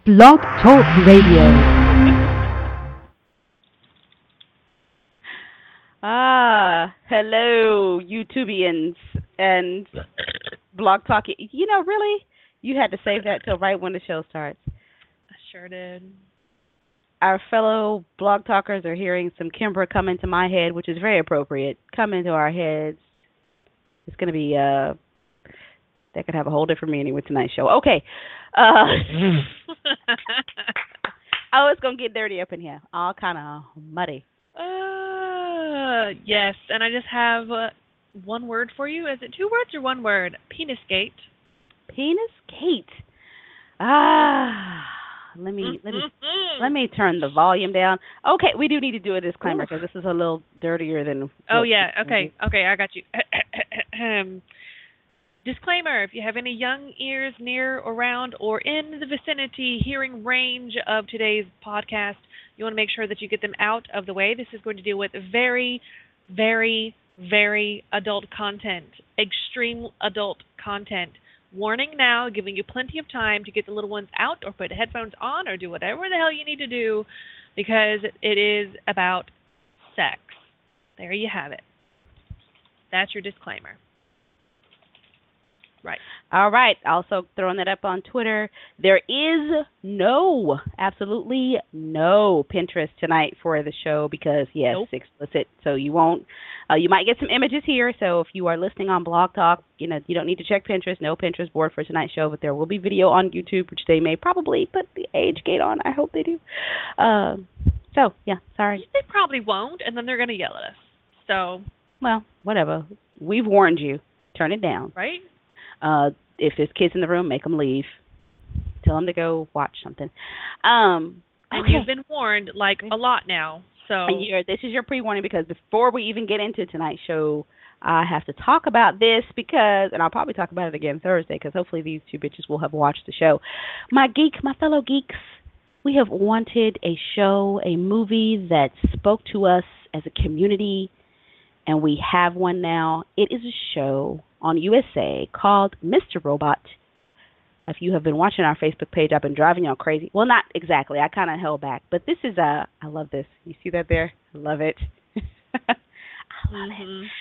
Blog Talk Radio. Hello, YouTubians and Blog Talk. You know, really, you had to save that till right when the show starts. I sure did. Our fellow Blog Talkers are hearing some Kimbra come into my head, which is very appropriate. Come into our heads. It's going to be, that could have a whole different meaning with tonight's show. Okay. Oh, it's going to get dirty up in here. All kind of muddy. Yes, and I just have one word for you. Is it two words or one word? Penisgate. Penisgate. Let me turn the volume down. Okay, we do need to do a disclaimer because this is a little dirtier than. Oh yeah. Okay, I got you. Disclaimer: if you have any young ears near, around, or in the vicinity, hearing range of today's podcast, you want to make sure that you get them out of the way. This is going to deal with very, very, very adult content, extreme adult content. Warning now, giving you plenty of time to get the little ones out or put headphones on or do whatever the hell you need to do because it is about sex. There you have it. That's your disclaimer. Right. All right. Also throwing that up on Twitter. There is absolutely no Pinterest tonight for the show because, yes, Nope. Explicit. So you won't, you might get some images here. So if you are listening on Blog Talk, you don't need to check Pinterest. No Pinterest board for tonight's show, but there will be video on YouTube, which they may probably put the age gate on. I hope they do. So, yeah, sorry. They probably won't, and then they're going to yell at us. So. Well, whatever. We've warned you. Turn it down. Right? If there's kids in the room, make them leave. Tell them to go watch something. And okay. you've been warned, a lot now. So this is your pre-warning because before we even get into tonight's show, I have to talk about this because, and I'll probably talk about it again Thursday because hopefully these two bitches will have watched the show. My fellow geeks, we have wanted a show, a movie that spoke to us as a community, and we have one now. It is a show on USA called Mr. Robot. If you have been watching our Facebook page, I've been driving y'all crazy. Well, not exactly. I kind of held back. But this is I love this. You see that there? I love it. I love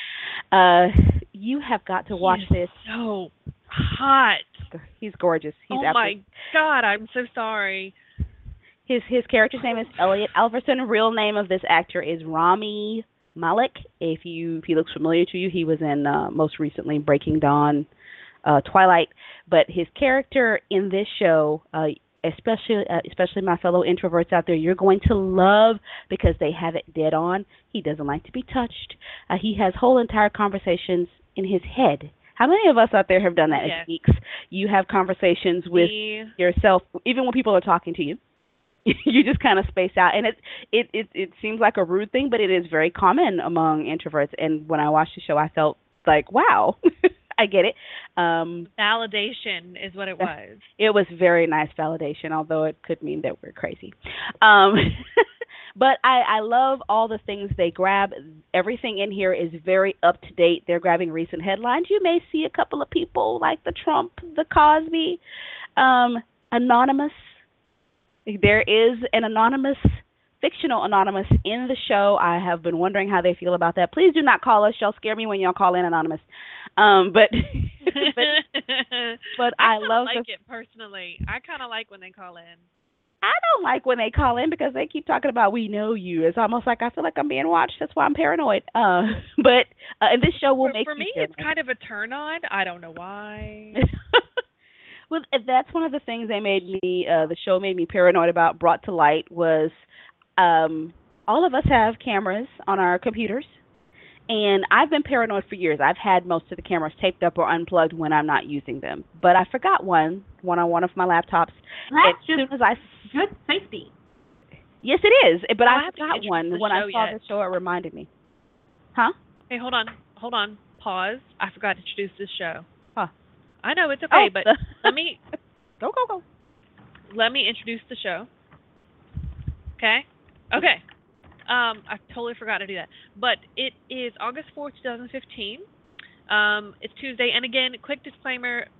it. You have got to watch this. So hot. He's gorgeous. He's my God, I'm so sorry. His character's name is Elliot Alverson. Real name of this actor is Rami Malek. If he looks familiar to you, he was in most recently Breaking Dawn, Twilight. But his character in this show, especially my fellow introverts out there, you're going to love because they have it dead on. He doesn't like to be touched. He has whole entire conversations in his head. How many of us out there have done that as geeks? You have conversations with yourself, even when people are talking to you. You just kind of space out, and it seems like a rude thing, but it is very common among introverts. And when I watched the show, I felt like, wow, I get it. Validation is what it was. It was very nice validation, although it could mean that we're crazy. But I love all the things they grab. Everything in here is very up to date. They're grabbing recent headlines. You may see a couple of people like the Trump, the Cosby, anonymous. There is an fictional anonymous in the show. I have been wondering how they feel about that. Please do not call us. Y'all scare me when y'all call in anonymous. But I love it personally. I kind of like when they call in. I don't like when they call in because they keep talking about we know you. It's almost like I feel like I'm being watched. That's why I'm paranoid. But and this show will make for me, it's kind of a turn on. I don't know why. Well, that's one of the things the show made me paranoid about, brought to light, was all of us have cameras on our computers, and I've been paranoid for years. I've had most of the cameras taped up or unplugged when I'm not using them, but I forgot one on one of my laptops. That's good safety. Yes, it is, but I forgot one when I saw the show. It reminded me. Huh? Hey, hold on. Pause. I forgot to introduce this show. I know, it's okay, but let me... Go. Let me introduce the show. Okay? Okay. I totally forgot to do that. But it is August 4th, 2015. It's Tuesday. And again, quick disclaimer,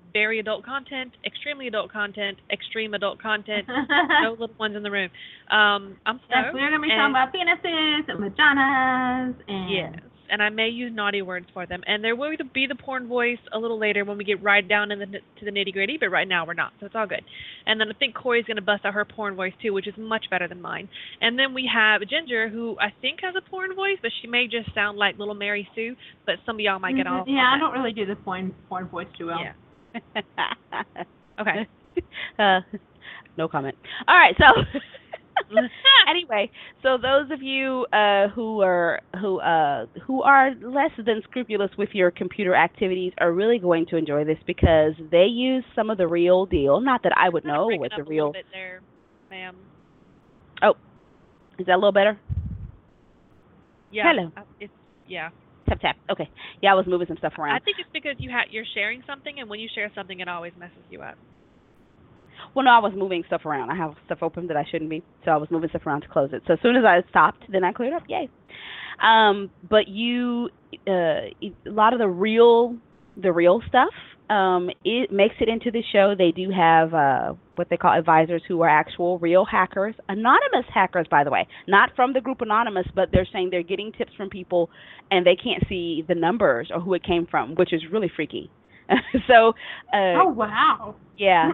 very adult content, extremely adult content, extreme adult content. No little ones in the room. I'm Yes, stoked. we're going to be talking about penises and vaginas and... Yes, and I may use naughty words for them. And there will be the porn voice a little later when we get right down to the nitty gritty, but right now we're not, so it's all good. And then I think Corey's going to bust out her porn voice too, which is much better than mine. And then we have Ginger, who I think has a porn voice, but she may just sound like Little Mary Sue, but some of y'all might get off. Yeah, I don't really do the porn voice too well. Yeah. Okay. No comment. All right, so anyway, so those of you who are less than scrupulous with your computer activities are really going to enjoy this because they use some of the real deal. Not that I would know what the real. A little bit there, ma'am. Oh, is that a little better? Yeah. Hello. Yeah. Tap tap. Okay. Yeah, I was moving some stuff around. I think it's because you're sharing something, and when you share something, it always messes you up. Well, no, I was moving stuff around. I have stuff open that I shouldn't be, so I was moving stuff around to close it. So as soon as I stopped, then I cleared up. Yay! But a lot of the real stuff, it makes it into the show. They do have what they call advisors who are actual real hackers, anonymous hackers, by the way, not from the group Anonymous, but they're saying they're getting tips from people, and they can't see the numbers or who it came from, which is really freaky. So. Oh wow. Yeah.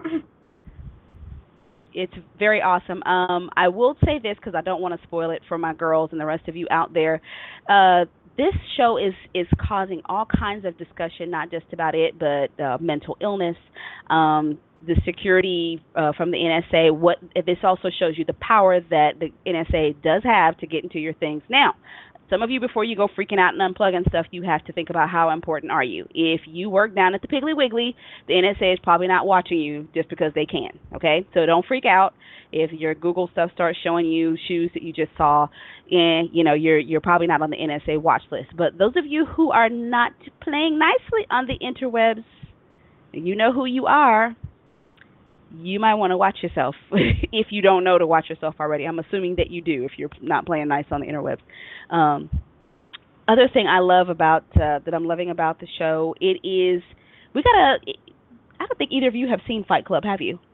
It's very awesome. I will say this because I don't want to spoil it for my girls and the rest of you out there. This show is causing all kinds of discussion, not just about it, but mental illness, the security from the NSA. This also shows you the power that the NSA does have to get into your things. Now, some of you, before you go freaking out and unplugging stuff, you have to think about how important are you. If you work down at the Piggly Wiggly, the NSA is probably not watching you just because they can, okay? So don't freak out. If your Google stuff starts showing you shoes that you just saw, and you're probably not on the NSA watch list. But those of you who are not playing nicely on the interwebs, you know who you are. You might want to watch yourself if you don't know to watch yourself already. I'm assuming that you do if you're not playing nice on the interwebs. Other thing I love about that I'm loving about the show, it is I don't think either of you have seen Fight Club, have you?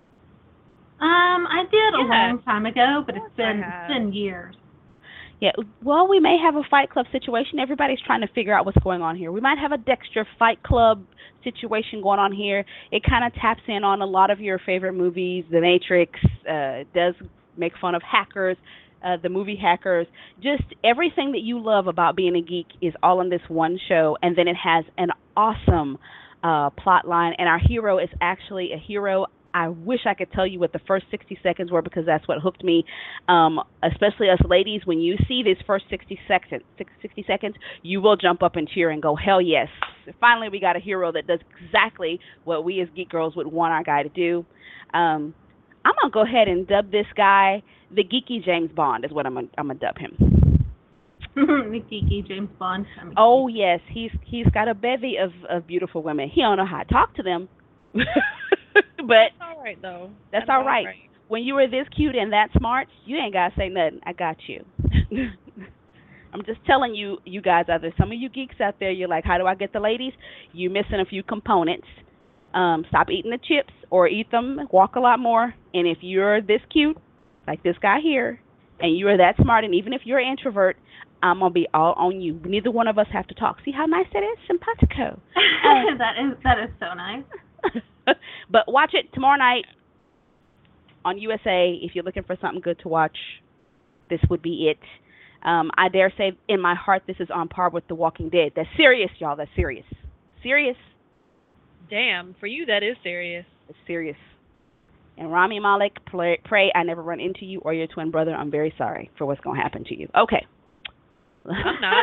I did a long time ago, but it's been years. Yeah, well, we may have a Fight Club situation. Everybody's trying to figure out what's going on here. We might have a Dexter Fight Club situation going on here. It kind of taps in on a lot of your favorite movies. The Matrix does make fun of hackers, the movie Hackers. Just everything that you love about being a geek is all in this one show, and then it has an awesome plot line, and our hero is actually a hero. I wish I could tell you what the first 60 seconds were because that's what hooked me, especially us ladies. When you see these first 60 seconds, you will jump up and cheer and go, hell yes. Finally, we got a hero that does exactly what we as geek girls would want our guy to do. I'm going to go ahead and dub this guy the geeky James Bond is what I'm gonna dub him. The geeky James Bond. Oh, yes. He's got a bevy of beautiful women. He don't know how to talk to them. But that's all right, though. That's all right. When you were this cute and that smart, you ain't got to say nothing. I got you. I'm just telling you guys out there, some of you geeks out there, you're like, how do I get the ladies? You're missing a few components. Stop eating the chips or eat them, walk a lot more. And if you're this cute, like this guy here, and you are that smart, and even if you're an introvert, I'm going to be all on you. Neither one of us have to talk. See how nice that is? Simpatico. That is so nice. But watch it tomorrow night on USA. If you're looking for something good to watch, this would be it. I dare say in my heart this is on par with The Walking Dead. That's serious, y'all. That's serious. Serious. Damn, for you that is serious. It's serious. And Rami Malek, pray I never run into you or your twin brother. I'm very sorry for what's going to happen to you. Okay. I'm not.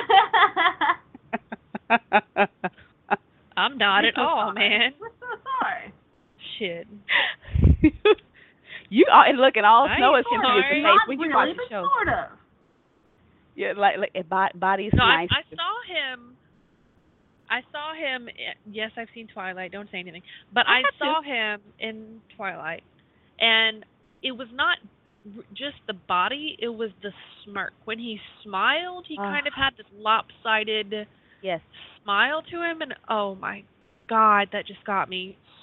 I'm not at all, man. We're so sorry. Shit. You are looking all snow is sorry. confused in the face when you watch the show. Sort of. Yeah, like body's no, nice. I saw him. Yes, I've seen Twilight. Don't say anything. But I saw him in Twilight, and it was not just the body. It was the smirk. When he smiled, he kind of had this lopsided yes smile to him, and oh my God, that just got me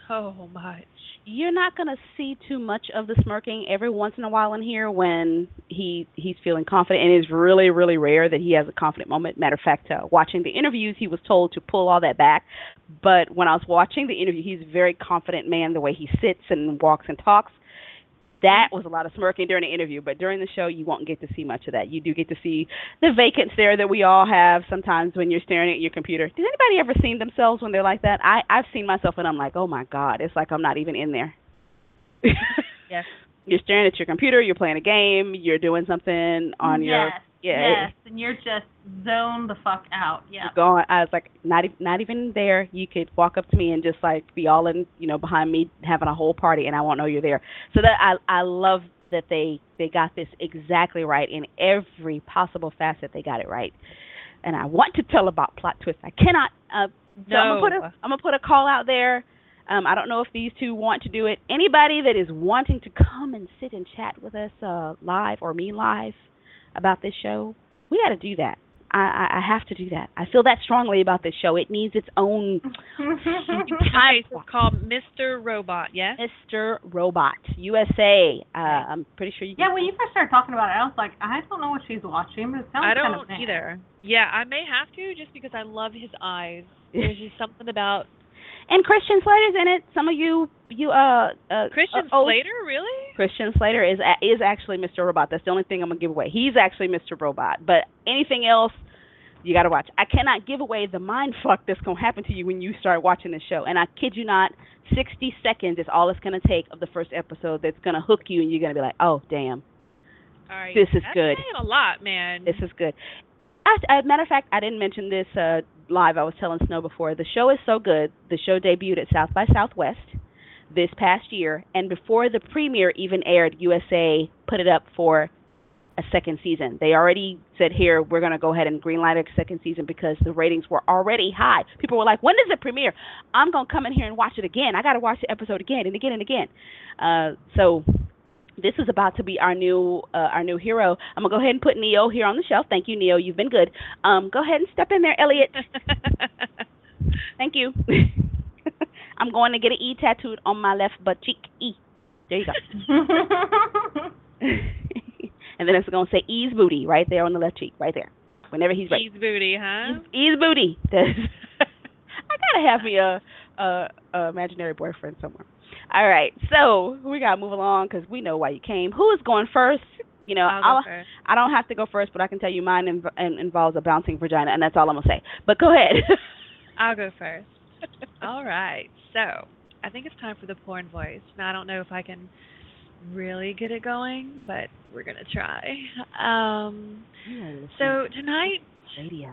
so much. You're not going to see too much of the smirking every once in a while in here when he's feeling confident, and it's really, really rare that he has a confident moment. Matter of fact, watching the interviews, he was told to pull all that back. But when I was watching the interview, he's a very confident man, the way he sits and walks and talks. That was a lot of smirking during the interview, but during the show, you won't get to see much of that. You do get to see the vacant stare that we all have sometimes when you're staring at your computer. Does anybody ever seen themselves when they're like that? I've seen myself, and I'm like, oh, my God, it's like I'm not even in there. Yes. You're staring at your computer, you're playing a game, you're doing something on your... Yes, and you're just zoned the fuck out. Yeah. You're going, I was like, not even there. You could walk up to me and just like be all in, behind me having a whole party, and I won't know you're there. So that I love that they got this exactly right in every possible facet. They got it right, and I want to tell about plot twists. I cannot. So I'm gonna put a call out there. I don't know if these two want to do it. Anybody that is wanting to come and sit and chat with us live or me live about this show, we got to do that. I have to do that. I feel that strongly about this show. It needs its own time. It's called Mr. Robot, yes? Mr. Robot, USA. I'm pretty sure you can. Yeah, when you first started talking about it, I was like, I don't know what she's watching, but it sounds kind of I don't either. Yeah, I may have to just because I love his eyes. There's just something about... And Christian Slater's in it. Some of you Christian Slater, really? Christian Slater is actually Mr. Robot. That's the only thing I'm gonna give away. He's actually Mr. Robot. But anything else, you gotta watch. I cannot give away the mind fuck that's gonna happen to you when you start watching this show. And I kid you not, 60 seconds is all it's gonna take of the first episode that's gonna hook you, and you're gonna be like, oh damn, all right, this is good. That's saying a lot, man. This is good. As a matter of fact, I didn't mention this live. I was telling Snow before. The show is so good. The show debuted at South by Southwest this past year, and before the premiere even aired, USA put it up for a second season. They already said, here, we're going to go ahead and greenlight a second season because the ratings were already high. People were like, when does it premiere? I'm going to come in here and watch it again. I got to watch the episode again and again and again. So this is about to be our new hero. I'm going to go ahead and put Neo here on the shelf. Thank you, Neo. You've been good. Go ahead and step in there, Elliot. Thank you. I'm going to get an E tattooed on my left butt cheek. E. There you go. And then it's going to say E's booty right there on the left cheek, right there. Whenever he's ready. E's booty, huh? E's booty. I got to have me a imaginary boyfriend somewhere. All right, so we got to move along because we know why you came. Who is going first? I'll go first. I don't have to go first, but I can tell you mine involves a bouncing vagina, and that's all I'm going to say. But go ahead. I'll go first. All right, so I think it's time for the porn voice. Now, I don't know if I can really get it going, but we're going to try. So tonight... Radio.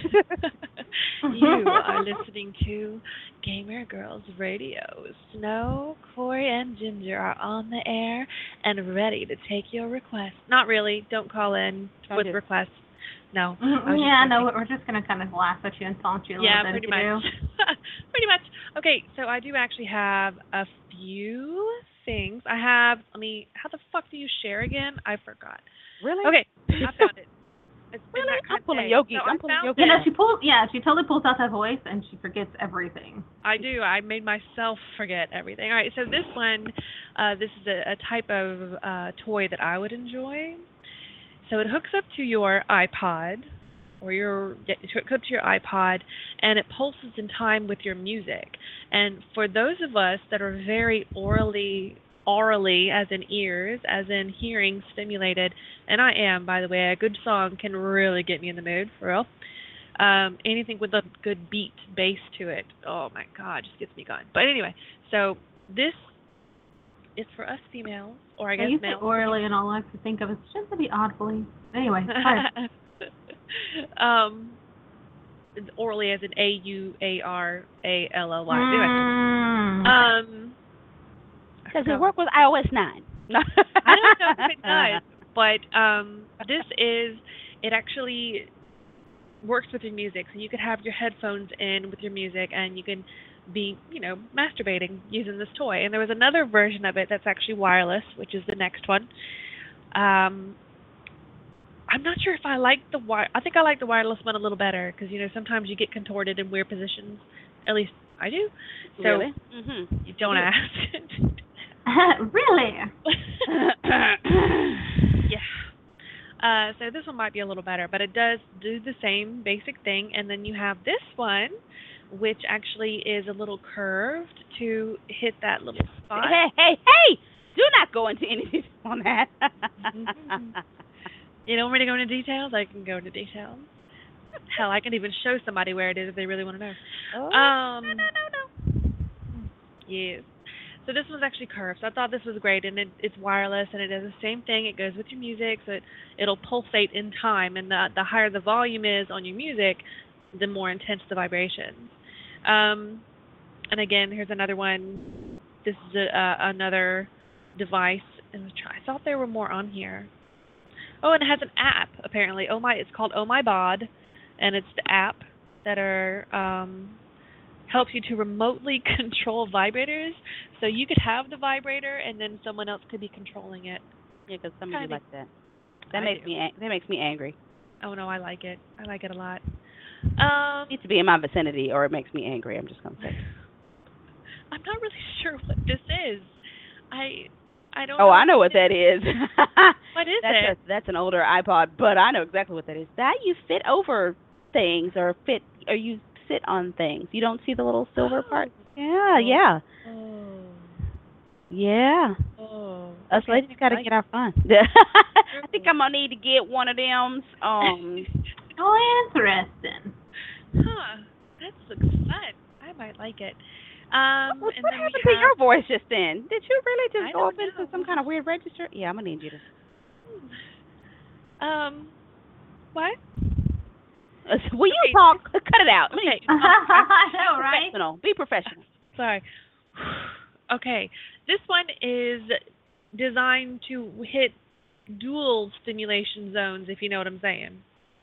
You are listening to Gamer Girls Radio. Snow, Corey, and Ginger are on the air and ready to take your requests. Not really. Don't call in with requests. No. We're just going to kind of laugh at you and taunt you a little bit. Yeah, pretty much. Pretty much. Okay, so I do actually have a few things. how the fuck do you share again? I forgot. Really? Okay, I found it. It's been that kind I'm pulling of Yogi. So I'm pulling Yogi. She totally pulls out that voice and she forgets everything. I do. I made myself forget everything. All right, so this one, this is a type of toy that I would enjoy. So it hooks up to your iPod, hook up to your iPod, and it pulses in time with your music. And for those of us that are very orally, as in ears, as in hearing stimulated, and I am, by the way, a good song can really get me in the mood, for real. Anything with a good beat, bass to it, oh my God, just gets me going. But anyway, so this is for us females, or I guess you males. say orally, and all I could think of is just to be audibly. Anyway, orally as in AUARALLY. Anyway. Does it work with iOS 9? I don't know if it does, but it actually works with your music. So you could have your headphones in with your music, and you can be, masturbating using this toy. And there was another version of it that's actually wireless, which is the next one. I'm not sure if I like I think I like the wireless one a little better because, sometimes you get contorted in weird positions. At least I do. So Really? you don't ask. Really? Yeah. So this one might be a little better, but it does do the same basic thing. And then you have this one, which actually is a little curved to hit that little spot. Hey! Do not go into any detail on that. You don't want me to go into details? I can go into details. Hell, I can even show somebody where it is if they really want to know. No. Yes. So this one's actually curved. So I thought this was great, and it's wireless, and it does the same thing. It goes with your music, so it'll pulsate in time. And the higher the volume is on your music, the more intense the vibrations. And again, here's another one. This is another device. I thought there were more on here. Oh, and it has an app apparently. It's called Oh My Bod, and it's the app that helps you to remotely control vibrators. So you could have the vibrator, and then someone else could be controlling it. Yeah, because some of you like that. I That makes me angry. Oh no, I like it. I like it a lot. It needs to be in my vicinity, or it makes me angry. I'm just gonna say. I'm not really sure what this is. I don't. Oh, I know what that is. What is it? That's an older iPod, but I know exactly what that is. That you fit over things, or you sit on things. You don't see the little silver part. Yeah. Oh. Yeah. Oh. Us ladies got to get our fun. I think I'm gonna need to get one of them. Oh, interesting. Huh. That looks fun. I might like it. What and then happened to your voice just then? Did you really just go up know. into some kind of weird register? Yeah, I'm gonna need you to. What? Will you talk? Cut it out. Okay. I know, right? Professional. Be professional. Sorry. Okay. This one is designed to hit dual stimulation zones, if you know what I'm saying.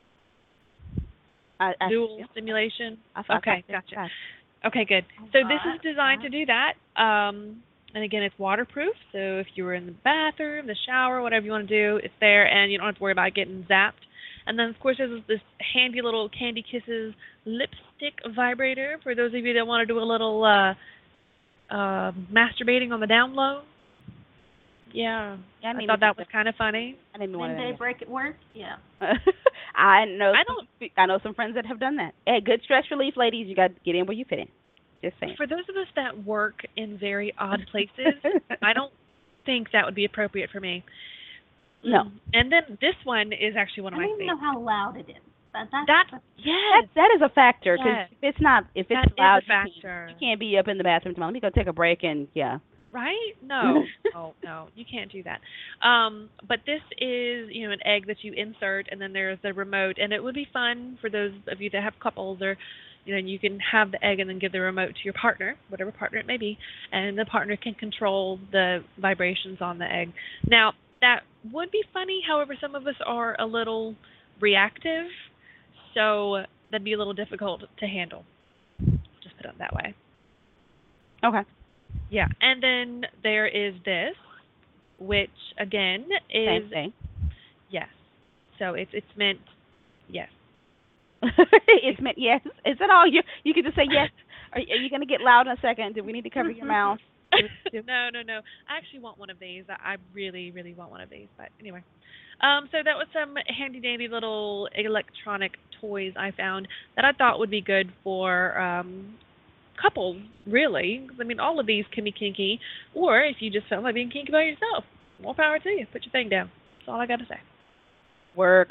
Dual stimulation? Okay, gotcha. Okay, good. So this is designed to do that. And again, it's waterproof. So if you were in the bathroom, the shower, whatever you want to do, it's there, and you don't have to worry about getting zapped. And then, of course, there's this handy little Candy Kisses lipstick vibrator for those of you that want to do a little masturbating on the down low. Yeah, I thought that was kind of funny. I didn't want to. Day break at work? Yeah. I know some friends that have done that. Hey, good stress relief, ladies. You got to get in where you fit in. Just saying. For those of us that work in very odd places, I don't think that would be appropriate for me. No. And then this one is actually one of my favorites. I don't even know how loud it is. That is a factor, because if it's loud, factor. You can't be up in the bathroom tomorrow. Let me go take a break and Right? No, no, you can't do that. But this is, an egg that you insert, and then there's the remote, and it would be fun for those of you that have couples, or you can have the egg and then give the remote to your partner, whatever partner it may be, and the partner can control the vibrations on the egg. Now, that would be funny. However, some of us are a little reactive, so that'd be a little difficult to handle. Just put it that way. Okay. Yeah, and then there is this, which again is same thing. Yes. So it's meant yes. It's meant yes. Is that all you can just say yes? Are you going to get loud in a second? Do we need to cover your mouth? No. I actually want one of these. I really, really want one of these. But anyway, so that was some handy dandy little electronic toys I found that I thought would be good for couples, really. I mean, all of these can be kinky, or if you just felt like being kinky by yourself, more power to you. Put your thing down. That's all I got to say. Work.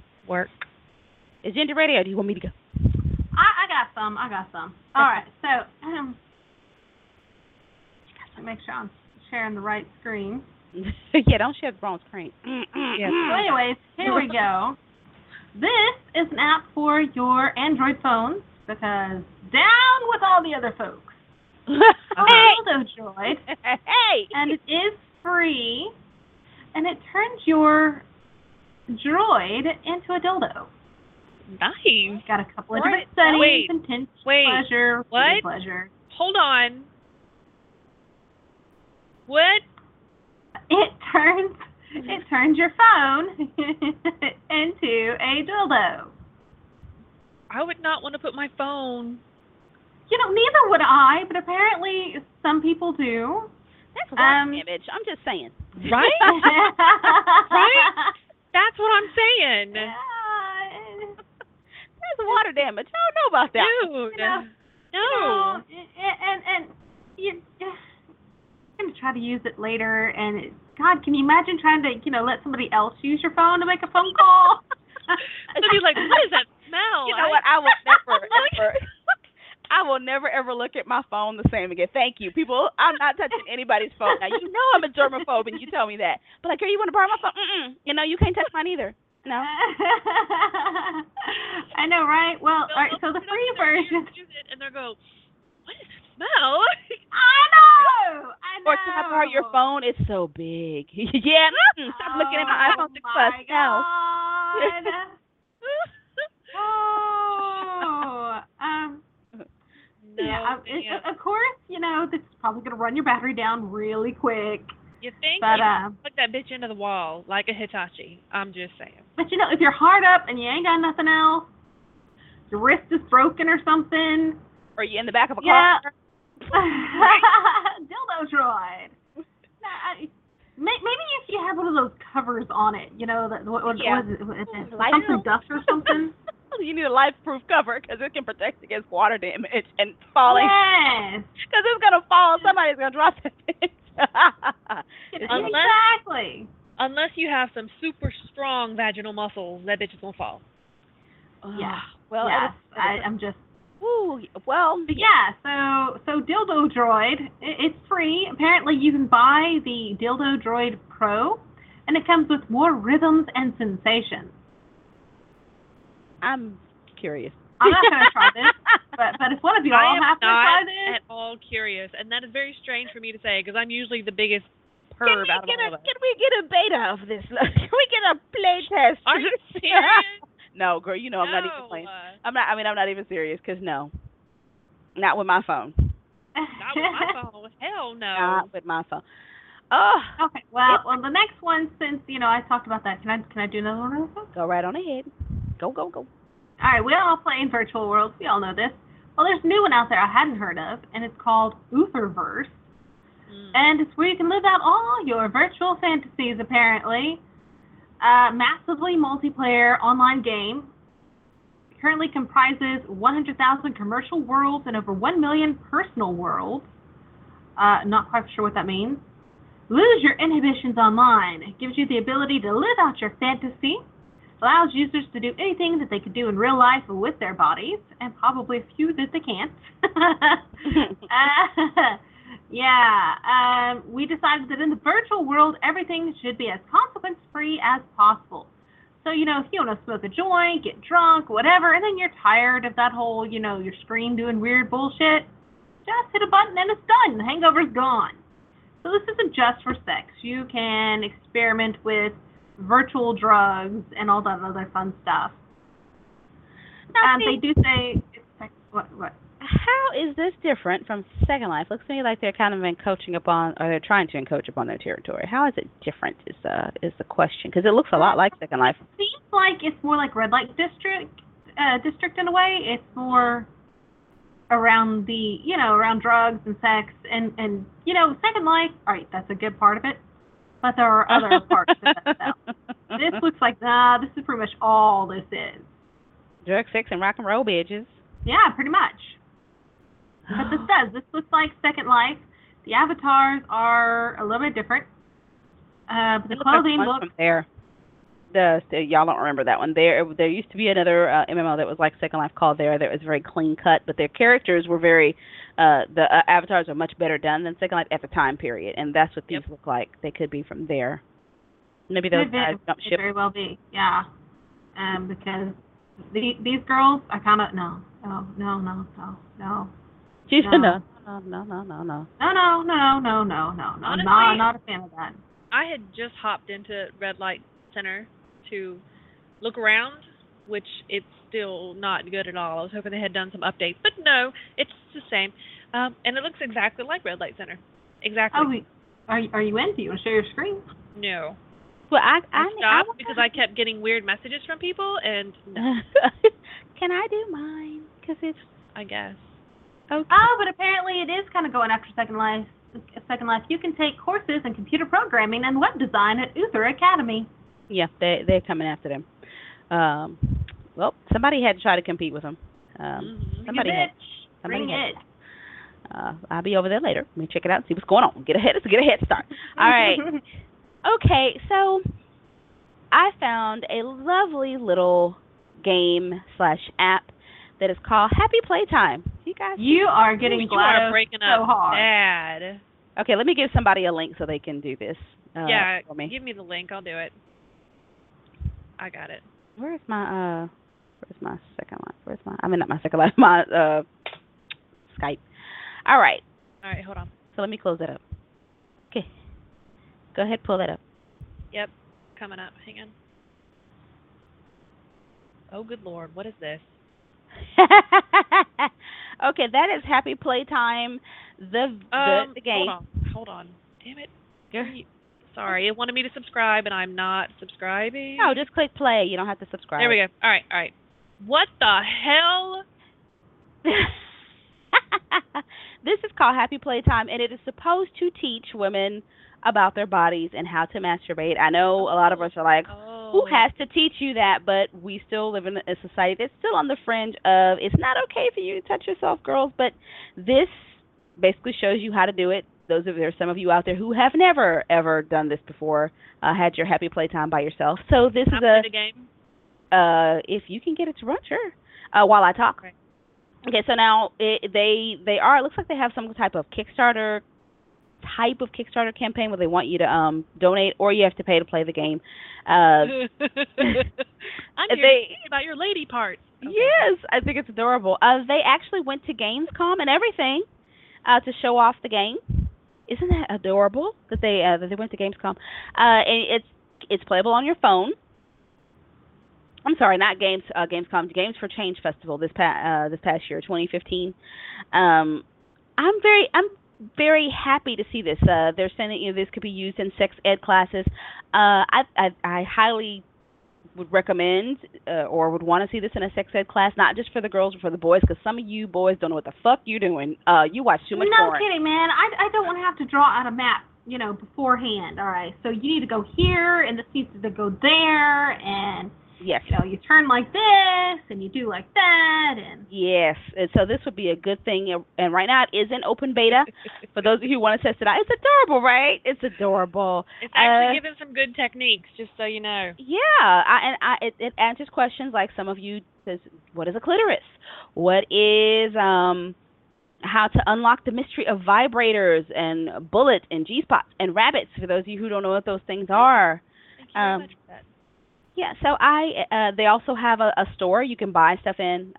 Is Ginger ready, or do you want me to go? I got some. All right, so make sure I'm sharing the right screen. Yeah, don't share the wrong screen. Yes. So anyways, here we go. This is an app for your Android phones, because down with all the other folks. Dildo Droid. Hey! And it is free, and it turns your droid into a dildo. Nice. Got a couple of different settings: intense pleasure, what? pleasure. Hold on. What? It turns your phone into a dildo. I would not want to put my phone. neither would I, but apparently some people do. That's water damage. I'm just saying. Right? Right? That's what I'm saying. There's water damage. I don't know about that. Dude. No. And you're going to try to use it later, and God, can you imagine trying to, let somebody else use your phone to make a phone call? And he's like, what is that smell? You know what? I will never ever look at my phone the same again. Thank you, people. I'm not touching anybody's phone now. You know I'm a germaphobe, and you tell me that. But like, girl, you want to borrow my phone? You can't touch mine either. No. I know, right? Well, all right. So the free version. And they'll go, what is that smell? I know. Or can I borrow your phone? It's so big. Yeah. Stop looking at my iPhone 6 Plus. No. Yeah, of course, this is probably going to run your battery down really quick. You think? But, put that bitch into the wall like a Hitachi. I'm just saying. But, if you're hard up and you ain't got nothing else, your wrist is broken or something. Or you in the back of a car. Dildo droid. Maybe if you have one of those covers on it, what is it? Something dust or something? You need a life-proof cover because it can protect against water damage and falling. Yes. Because it's going to fall. Somebody's going to drop that thing. Exactly. Unless you have some super strong vaginal muscles, that bitch is going to fall. Yeah. Well, yes. I'm just... Ooh, well... Yeah, so Dildo Droid, it's free. Apparently you can buy the Dildo Droid Pro, and it comes with more rhythms and sensations. I'm curious. I'm not going to try this, but if one of you all have to try this... I am not at all curious, and that is very strange for me to say, because I'm usually the biggest perv out of all of us. Can we get a beta of this? Can we get a play test? Are you serious? No, girl, I'm not even playing. I'm not even serious, because no. Not with my phone. Not with my phone. Hell no. Not with my phone. Oh. Okay, well, the next one, since, I talked about that, can I do another one real quick? Go right on ahead. Go. All right, we all play in virtual worlds. We all know this. Well, there's a new one out there I hadn't heard of, and it's called Utherverse. And it's where you can live out all your virtual fantasies, apparently. Massively multiplayer online game. It currently comprises 100,000 commercial worlds and over 1 million personal worlds. Not quite sure what that means. Lose your inhibitions online. It gives you the ability to live out your fantasy. Allows users to do anything that they could do in real life with their bodies, and probably a few that they can't. We decided that in the virtual world, everything should be as consequence-free as possible. So, if you want to smoke a joint, get drunk, whatever, and then you're tired of that whole, your screen doing weird bullshit, just hit a button and it's done. The hangover's gone. So this isn't just for sex. You can experiment with virtual drugs and all that other fun stuff. They do say, what? How is this different from Second Life? Looks to me like they're kind of encroaching upon, or they're trying to encroach upon their territory. How is it different is the question, because it looks a lot like Second Life. It seems like it's more like Red Light District in a way. It's more around around drugs and sex and Second Life. All right, that's a good part of it. But there are other parts to that. This looks like, this is pretty much all this is. Drug, sex, and rock and roll, bitches. Yeah, pretty much. But this looks like Second Life. The avatars are a little bit different. But the clothing looks... There. Y'all don't remember that one. There used to be another MMO that was like Second Life called There that was very clean cut, but their characters were very... the avatars are much better done than Second Life at the time period, and that's what these look like. They could be from There. Maybe those guys jumped ship. Could very well be, yeah. Because these girls, I kind of... No. She's no. No. I'm not a fan of that. I had just hopped into Red Light Center to look around, which it's still not good at all. I was hoping they had done some updates, but no, it's the same. And it looks exactly like Red Light Center. Exactly. Oh, are you in? Do you want to share your screen? No. Well, I stopped because I kept getting weird messages from people, and no. Can I do mine? Because it's... I guess. Okay. Oh, but apparently it is kind of going after Second Life. Second Life. You can take courses in computer programming and web design at Uther Academy. Yeah, they're coming after them. Well, somebody had to try to compete with them. Somebody Bring had. it. Somebody Bring had. it. I'll be over there later. Let me check it out and see what's going on. Get a head start. All right. Okay, so I found a lovely little game/app that is called Happy Playtime. You guys. You are getting you are breaking so up hard. bad. Okay, let me give somebody a link so they can do this. Yeah, for me. give me the link. I'll do it. I got it. Where's my second line? Not my second line. My Skype. All right. All right, hold on. So let me close that up. Okay. Go ahead, pull that up. Yep, coming up. Hang on. Oh, good Lord, what is this? Okay, that is Happy Playtime, the game. Hold on. Damn it. Sorry, it wanted me to subscribe, and I'm not subscribing. No, just click play. You don't have to subscribe. There we go. All right. What the hell? This is called Happy Playtime, and it is supposed to teach women about their bodies and how to masturbate. I know a lot of us are like, who has to teach you that? But we still live in a society that's still on the fringe of it's not okay for you to touch yourself, girls. But this basically shows you how to do it. There's some of you out there who have never ever done this before, had your Happy Playtime by yourself. So this is the game. If you can get it to run, sure. While I talk. Right. Okay, so now they are. It looks like they have some type of Kickstarter campaign where they want you to donate, or you have to pay to play the game. I'm here about your lady parts. Okay. Yes, I think it's adorable. They actually went to Gamescom and everything to show off the game. Isn't that adorable that they went to Gamescom? And it's playable on your phone. I'm sorry, not Gamescom. Games for Change Festival this past year, 2015. I'm very happy to see this. They're saying this could be used in sex ed classes. I highly would recommend or would want to see this in a sex ed class, not just for the girls, but for the boys, because some of you boys don't know what the fuck you're doing. You watch too much porn. No kidding, man. I don't want to have to draw out a map, beforehand. All right, so you need to go here, and this needs to go there, and yes, you turn like this, and you do like that, and yes. And so this would be a good thing. And right now it is in open beta. For those of you who want to test it out, it's adorable, right? It's adorable. It's actually given some good techniques, just so you know. Yeah, it answers questions like some of you says, what is a clitoris? What is how to unlock the mystery of vibrators and bullet and G-spots and rabbits? For those of you who don't know what those things are. Thank you very much for that. Yeah, so they also have a store you can buy stuff in.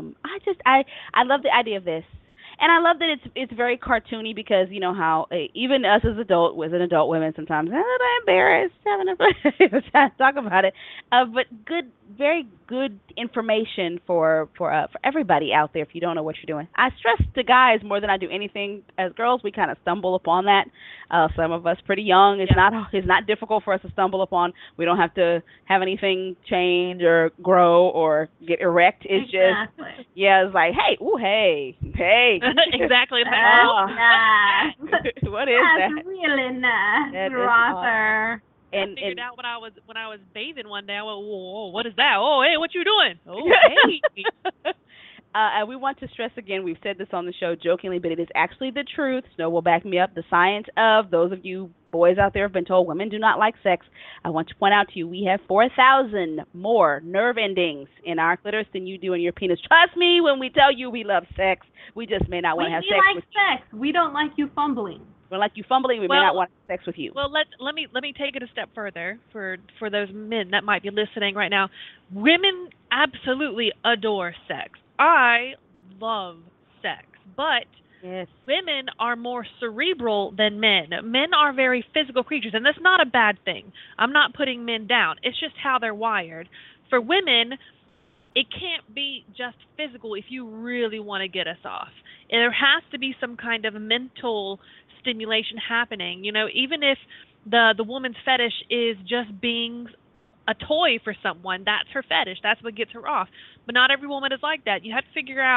I love the idea of this. And I love that it's very cartoony because you know how even us as adult women sometimes I'm a little embarrassed having a talk about it. But very good information for everybody out there if you don't know what you're doing. I stress to guys more than I do anything. As girls, we kind of stumble upon that. Some of us pretty young. It's not difficult for us to stumble upon. We don't have to have anything change or grow or get erect. It's exactly. Just it's like hey. Exactly. Nice. What is that? That's really nice, That is Rother. I figured out when I was bathing one day. I went, whoa, what is that? Oh, hey, what you doing? Oh, hey. And we want to stress again, we've said this on the show jokingly, but it is actually the truth. Snow will back me up. The science of those of you boys out there have been told women do not like sex. I want to point out to you, we have 4,000 more nerve endings in our clitoris than you do in your penis. Trust me when we tell you we love sex. We just may not want to have sex with you. We like sex. We don't like you fumbling. We don't like you fumbling. We may not want to have sex with you. Well, let me take it a step further for those men that might be listening right now. Women absolutely adore sex. I love sex, but yes, women are more cerebral than men. Men are very physical creatures, and that's not a bad thing. I'm not putting men down. It's just how they're wired. For women, it can't be just physical if you really want to get us off. There has to be some kind of mental stimulation happening. Even if the woman's fetish is just being a toy for someone, that's her fetish. That's what gets her off. But not every woman is like that. You have to figure out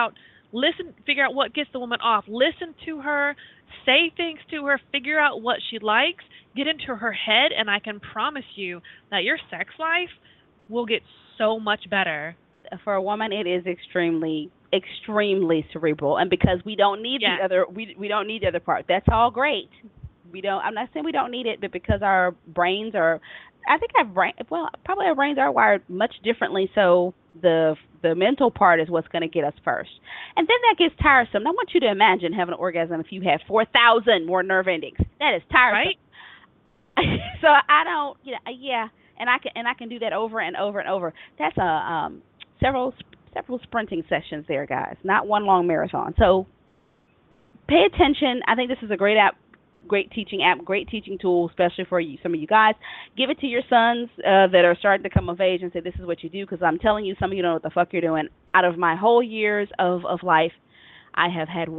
Listen, figure out what gets the woman off. Listen to her, say things to her, figure out what she likes, get into her head, and I can promise you that your sex life will get so much better. For a woman, it is extremely, extremely cerebral, and because we don't need the other, we don't need the other part. That's all great. We don't. I'm not saying we don't need it, but because our brains are, I think probably our brains are wired much differently. So the mental part is what's going to get us first, and then that gets tiresome. I want you to imagine having an orgasm if you had 4,000 more nerve endings. That is tiresome. Right? So I don't. And I can do that over and over and over. That's several sprinting sessions there, guys. Not one long marathon. So pay attention. I think this is a great app. Great teaching app, great teaching tool, especially for some of you guys. Give it to your sons that are starting to come of age and say, this is what you do, because I'm telling you, some of you don't know what the fuck you're doing. Out of my whole years of life, I have had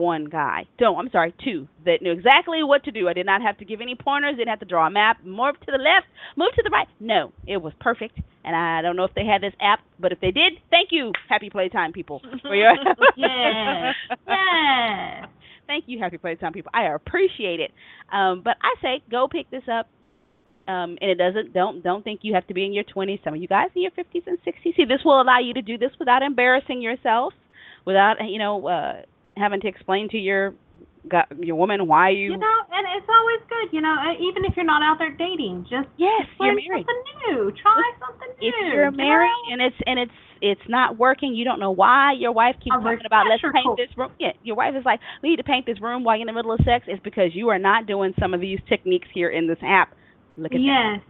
two that knew exactly what to do. I did not have to give any pointers, didn't have to draw a map, move to the left, move to the right. No, it was perfect. And I don't know if they had this app, but if they did, thank you, Happy Playtime people. For your Yes. Yes. Thank you, Happy Playtime people. I appreciate it. But I say go pick this up. And it don't think you have to be in your 20s. Some of you guys in your 50s and 60s. See, this will allow you to do this without embarrassing yourself, without having to explain to your woman why you. And it's always good, even if you're not out there dating, just you're married. Something new. Try something new. If you're married and it's not working, you don't know why. Your wife keeps talking about let's paint this room. Yeah, your wife is like, we need to paint this room while you're in the middle of sex. It's because you are not doing some of these techniques here in this app. Look at that.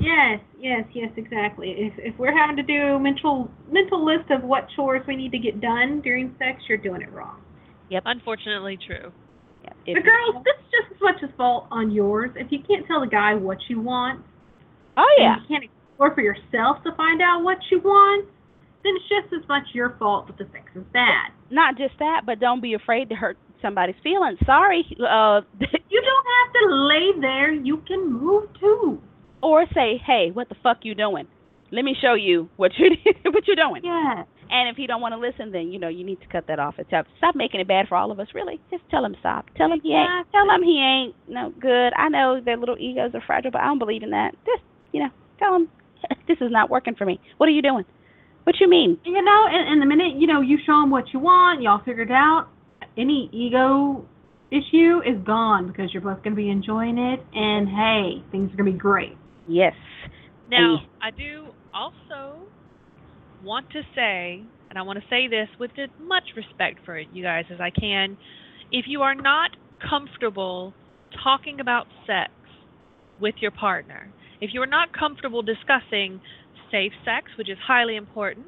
Yes, exactly. If we're having to do mental list of what chores we need to get done during sex, you're doing it wrong. Yep. Unfortunately true. Yep. The girls, this is just as much as fault on yours. If you can't tell the guy what you want, and you can't explore for yourself to find out what you want, then it's just as much your fault that the sex is bad. Not just that, but don't be afraid to hurt somebody's feelings. Sorry. You don't have to lay there. You can move too. Or say, hey, what the fuck you doing? Let me show you what you're doing. Yeah. And if he don't want to listen, then you need to cut that off. Stop making it bad for all of us. Really, just tell him stop. Tell him he ain't no good. I know their little egos are fragile, but I don't believe in that. Just tell him this is not working for me. What are you doing? What you mean? And the minute you show him what you want, y'all figure it out. Any ego issue is gone because you're both going to be enjoying it, and hey, things are going to be great. Yes. Now, I do also want to say, and I want to say this with as much respect for you guys as I can, if you are not comfortable talking about sex with your partner, if you are not comfortable discussing safe sex, which is highly important,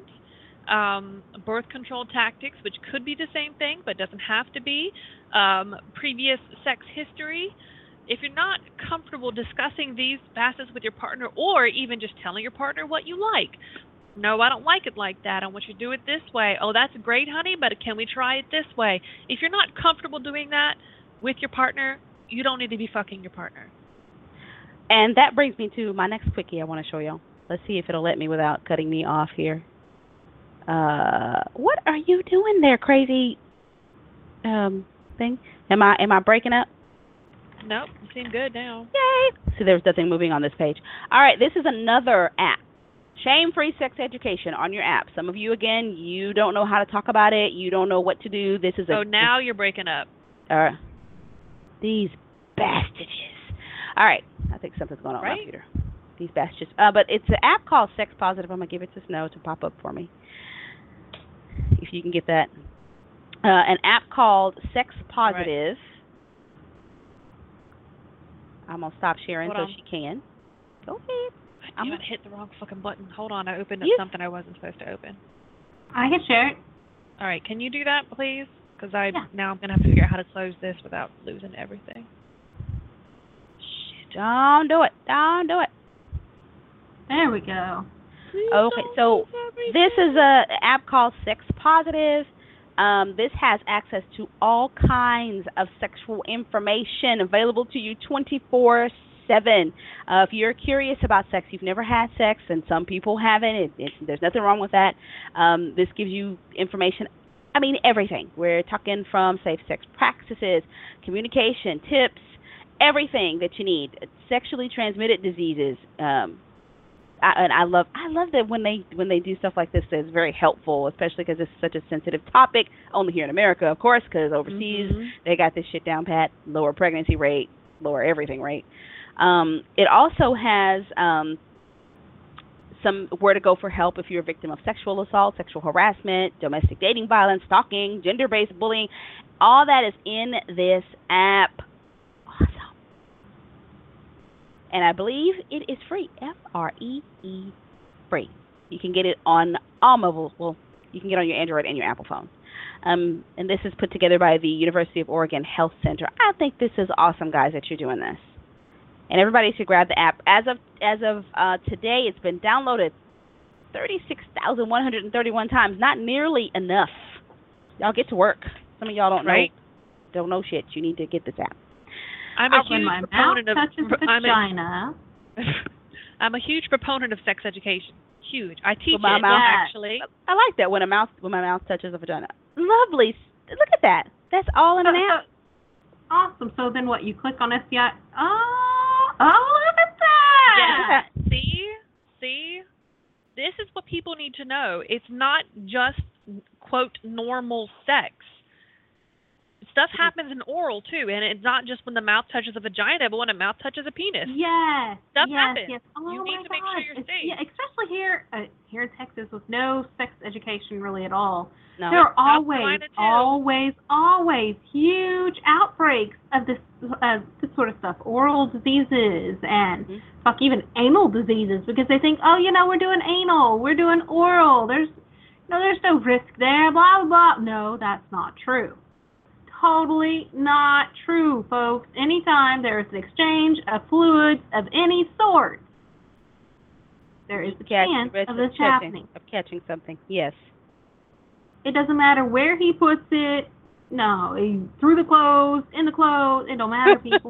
birth control tactics, which could be the same thing but doesn't have to be, previous sex history, if you're not comfortable discussing these facets with your partner, or even just telling your partner what you like, no, I don't like it like that, I want you to do it this way, oh, that's great, honey, but can we try it this way? If you're not comfortable doing that with your partner, you don't need to be fucking your partner. And that brings me to my next quickie I want to show y'all. Let's see if it'll let me without cutting me off here. What are you doing there, crazy thing? Am I breaking up? Nope, you seem good now. Yay! See, there's nothing moving on this page. All right, this is another app. Shame-free sex education on your app. Some of you, again, you don't know how to talk about it. You don't know what to do. This is now you're breaking up. These bastards. All right, I think something's going on with my computer. These bastards. But it's an app called Sex Positive. I'm going to give it to Snow to pop up for me, if you can get that. An app called Sex Positive. Right. I'm going to stop sharing so she can. Go ahead. I'm going to hit the wrong fucking button. Hold on, I opened up something I wasn't supposed to open. I can share it. All right, can you do that, please? Because now I'm going to have to figure out how to close this without losing everything. Shit. Don't do it. Don't do it. There we go. Okay, so this is an app called Sex Positive. This has access to all kinds of sexual information available to you 24/7. If you're curious about sex, you've never had sex, and some people haven't, there's nothing wrong with that. This gives you information. I mean, everything. We're talking from safe sex practices, communication, tips, everything that you need. Sexually transmitted diseases. And I love that when they do stuff like this, that's very helpful, especially because it's such a sensitive topic. Only here in America, of course, because overseas they got this shit down pat. Lower pregnancy rate, lower everything rate. It also has some where to go for help if you're a victim of sexual assault, sexual harassment, domestic dating violence, stalking, gender-based bullying. All that is in this app. Awesome. And I believe it is free. Free. Free. You can get it on all mobiles. Well, you can get it on your Android and your Apple phone. And this is put together by the University of Oregon Health Center. I think this is awesome, guys, that you're doing this. And everybody should grab the app. As of today, it's been downloaded 36,131 times. Not nearly enough. Y'all get to work. Some of y'all don't know shit. You need to get this app. I'm a huge proponent of vagina. I'm a huge proponent of sex education. Huge. I teach it actually. I like that when my mouth touches a vagina. Lovely. Look at that. That's all in an app. Awesome. So then what? You click on STI. Oh, look at that. Yeah. See? This is what people need to know. It's not just, quote, normal sex. Stuff happens in oral, too, and it's not just when the mouth touches a vagina, but when a mouth touches a penis. Yes. Stuff happens. Yes. Oh, you need to make sure you're safe. Yeah, especially here in Texas with no sex education really at all. No. There are always huge outbreaks of this sort of stuff, oral diseases and even anal diseases, because they think, we're doing anal, we're doing oral. There's no risk there, blah, blah, blah. No, that's not true. Totally not true, folks. Anytime there is an exchange of fluids of any sort, there is a chance of this happening. Of catching something, yes. It doesn't matter where he puts it. No, through the clothes, in the clothes. It don't matter, people.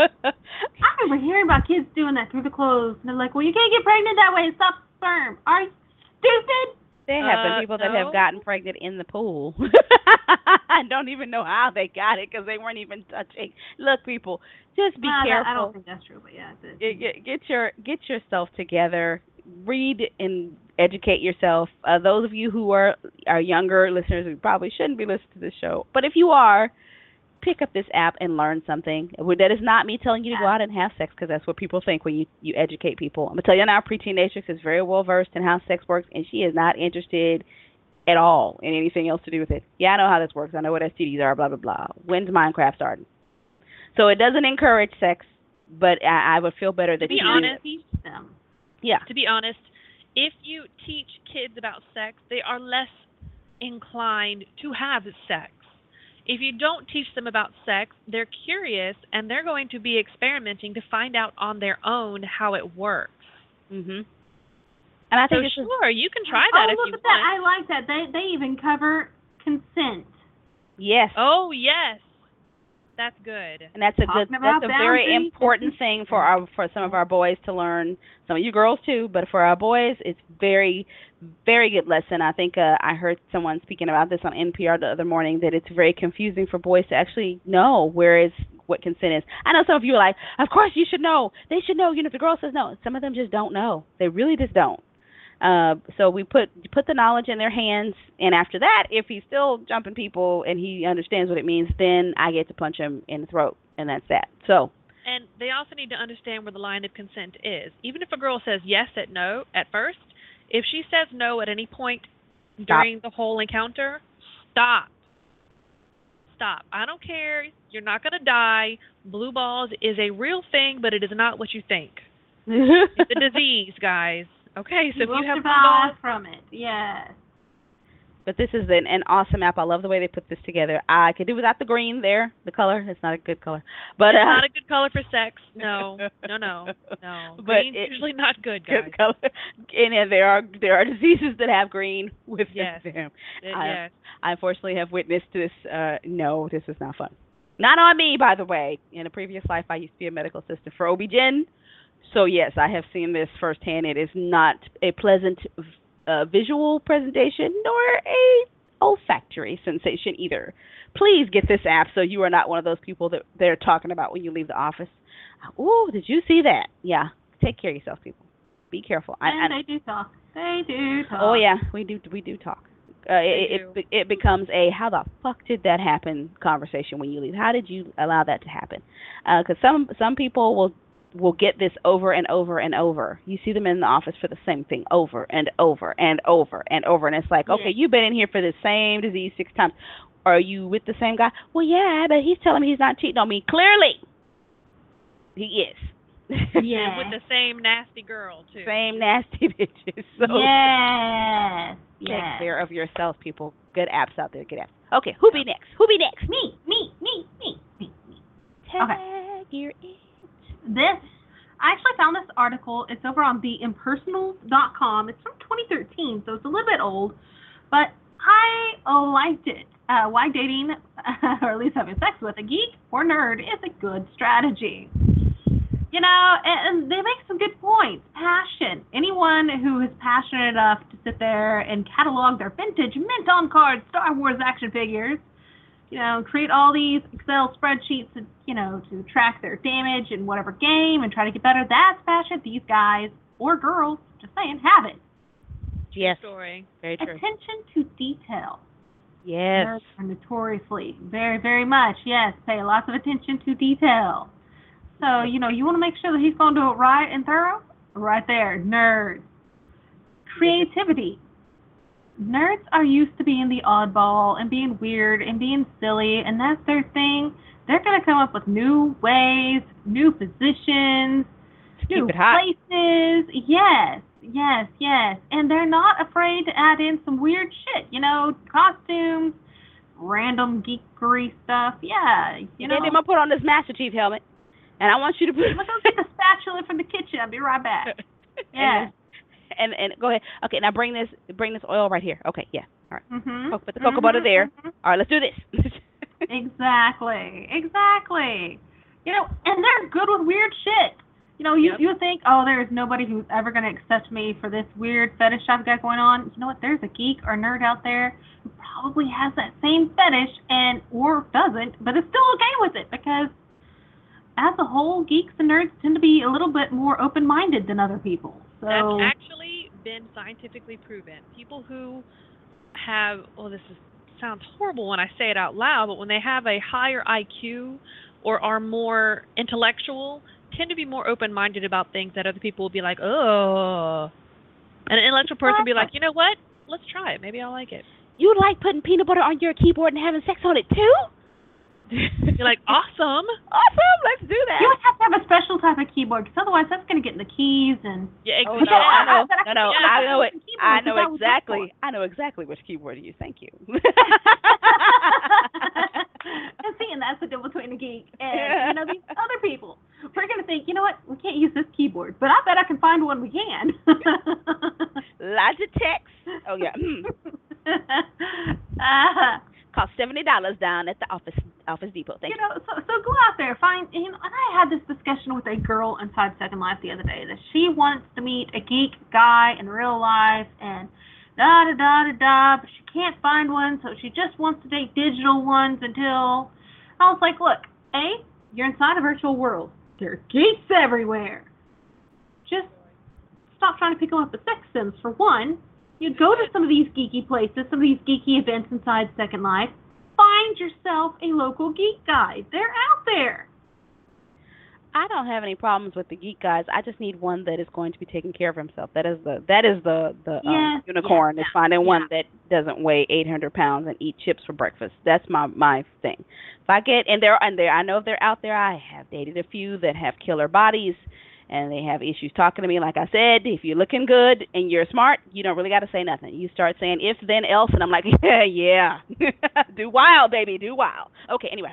I remember hearing about kids doing that through the clothes. And they're like, well, you can't get pregnant that way. It stops sperm. Are you stupid? There have been people that have gotten pregnant in the pool. I don't even know how they got it because they weren't even touching. Look, people, just be careful. I don't think that's true, but yeah. Get yourself together. Read and educate yourself. Those of you who are younger listeners who probably shouldn't be listening to this show, but if you are, pick up this app and learn something. That is not me telling you to go out and have sex, because that's what people think when you educate people. I'm going to tell you now, Pre-Teenatrix is very well versed in how sex works, and she is not interested at all in anything else to do with it. Yeah, I know how this works. I know what STDs are, blah, blah, blah. When's Minecraft starting? So it doesn't encourage sex, but I would feel better that you teach them. Yeah. To be honest, if you teach kids about sex, they are less inclined to have sex. If you don't teach them about sex, they're curious, and they're going to be experimenting to find out on their own how it works. Mhm. And I think sure, you can try that if you want. That. I like that. They even cover consent. Yes. Oh, yes. That's good. And that's a very important thing for some of our boys to learn. Some of you girls too, but for our boys, it's very, very good lesson. I think I heard someone speaking about this on NPR the other morning, that it's very confusing for boys to actually know what consent is. I know some of you are like, of course you should know. They should know. If the girl says no, some of them just don't know. They really just don't. So we put the knowledge in their hands, and after that, if he's still jumping people and he understands what it means, then I get to punch him in the throat, and that's that. So. And they also need to understand where the line of consent is. Even if a girl says yes at first, if she says no at any point during the whole encounter, stop. I don't care. You're not going to die. Blue balls is a real thing, but it is not what you think. It's a disease, guys. Okay, so if you have blue balls from it, yes. But this is an awesome app. I love the way they put this together. I could do without the green there, the color. It's not a good color. But it's not a good color for sex. No. Green's usually not good, guys. Good color. And there are diseases that have green with them. Yes. I unfortunately have witnessed this. No, this is not fun. Not on me, by the way. In a previous life, I used to be a medical assistant for OB-GYN. So, yes, I have seen this firsthand. It is not a pleasant visual presentation, nor olfactory sensation either. Please get this app so you are not one of those people that they're talking about when you leave the office. Oh, did you see that? Yeah. Take care of yourself, people. Be careful. And they do talk. They do talk. Oh yeah, we do talk. It becomes a how the fuck did that happen conversation when you leave. How did you allow that to happen? Because some people will get this over and over and over. You see them in the office for the same thing over and over and over and over, and it's like, okay, you've been in here for the same disease 6 times. Are you with the same guy? Well, yeah, but he's telling me he's not cheating on me. Clearly, he is. Yeah. With the same nasty girl, too. Same nasty bitches. So yes. Take care of yourselves, people. Good apps out there. Good apps. Okay, who be next? Who be next? Me. Tag your it. I actually found this article. It's over on theimpersonals.com. It's from 2013, so it's a little bit old, but I liked it. Why dating, or at least having sex with a geek or nerd is a good strategy. You know, and they make some good points. Passion. Anyone who is passionate enough to sit there and catalog their vintage mint on card Star Wars action figures, you know, create all these Excel spreadsheets, to track their damage in whatever game and try to get better. That's passion. These guys or girls, just saying, have it. Yes. Story. Very true. Attention to detail. Yes. Nerds are notoriously, very, very much, yes, pay lots of attention to detail. So, you want to make sure that he's going to do it right and thorough. Right there, nerds. Creativity. Nerds are used to being the oddball and being weird and being silly, and that's their thing. They're going to come up with new ways, new positions, new places. Yes. And they're not afraid to add in some weird shit, costumes, random geekery stuff. Yeah, Maybe I'm going to put on this Master Chief helmet. And I want you to put. I'm gonna go get the spatula from the kitchen. I'll be right back. Yeah. And go ahead. Okay, now bring this oil right here. Okay, yeah. All right. Mm-hmm. Put the cocoa butter there. Mm-hmm. All right, let's do this. Exactly. And they're good with weird shit. You think, oh, there's nobody who's ever gonna accept me for this weird fetish I've got going on. You know what? There's a geek or nerd out there who probably has that same fetish or doesn't, but is still okay with it because. As a whole, geeks and nerds tend to be a little bit more open-minded than other people. So that's actually been scientifically proven. People who have, sounds horrible when I say it out loud, but when they have a higher IQ or are more intellectual, tend to be more open-minded about things that other people will be like, oh. And an intellectual person will be like, you know what? Let's try it. Maybe I'll like it. You like putting peanut butter on your keyboard and having sex on it, too? You're like, awesome, let's do that. You would have to have a special type of keyboard, because otherwise that's going to get in the keys and. Yeah, exactly. I know it. I know exactly. I know exactly which keyboard to use. Thank you. And that's the difference between a geek and these other people. We're going to think, you know what? We can't use this keyboard, but I bet I can find one we can. Logitech. Oh yeah. Cost $70 down at the Office Depot. Thank you. So go out there, find. And I had this discussion with a girl inside Second Life the other day that she wants to meet a geek guy in real life and but she can't find one, so she just wants to date digital ones until. I was like, look, you're inside a virtual world. There are geeks everywhere. Just stop trying to pick them up at sex sims for one. You go to some of these geeky places, some of these geeky events inside Second Life. Find yourself a local geek guy. They're out there. I don't have any problems with the geek guys. I just need one that is going to be taking care of himself. That is the unicorn is finding one that doesn't weigh 800 pounds and eat chips for breakfast. That's my thing. If I get I know if they're out there. I have dated a few that have killer bodies. And they have issues talking to me. Like I said, if you're looking good and you're smart, you don't really got to say nothing. You start saying if, then, else, and I'm like, yeah. Do wild, baby, do wild. Okay, anyway.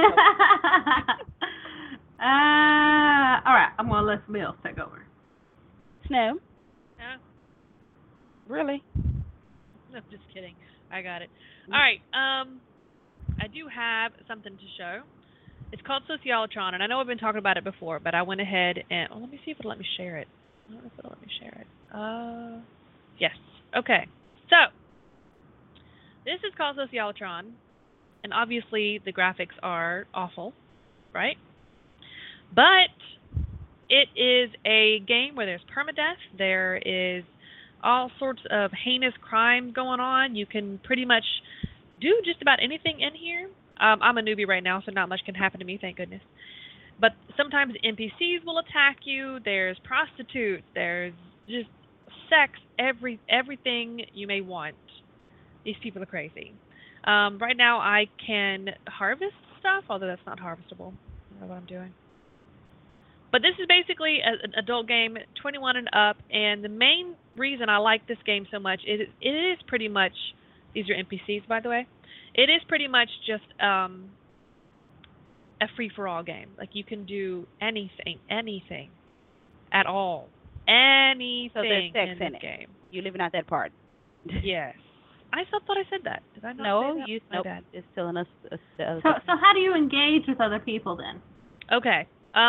All right, I'm going to let somebody else take over. Snow? Yeah. Really? No, just kidding. I got it. All right, I do have something to show. It's called Sociolotron, and I know I've been talking about it before, but I went ahead and let me see if it'll let me share it. I don't know if it'll let me share it. Yes. Okay. So, This is called Socialtron, and obviously the graphics are awful, right? But it is a game where there's permadeath. There is all sorts of heinous crime going on. You can pretty much do just about anything in here. I'm a newbie right now, so not much can happen to me, thank goodness. But sometimes NPCs will attack you. There's prostitutes. There's just sex, everything you may want. These people are crazy. Right now I can harvest stuff, although that's not harvestable. I don't know what I'm doing. But this is basically an adult game, 21 and up, and the main reason I like this game so much is it is pretty much, these are NPCs by the way, it is pretty much just a free-for-all game. Like you can do anything at all. Anything So there's sex in in this it. game. You're leaving out that part. Yes. I thought I said that. Did I not No, say that? you My nope. bad. It's telling us. So how do you engage with other people then? Okay.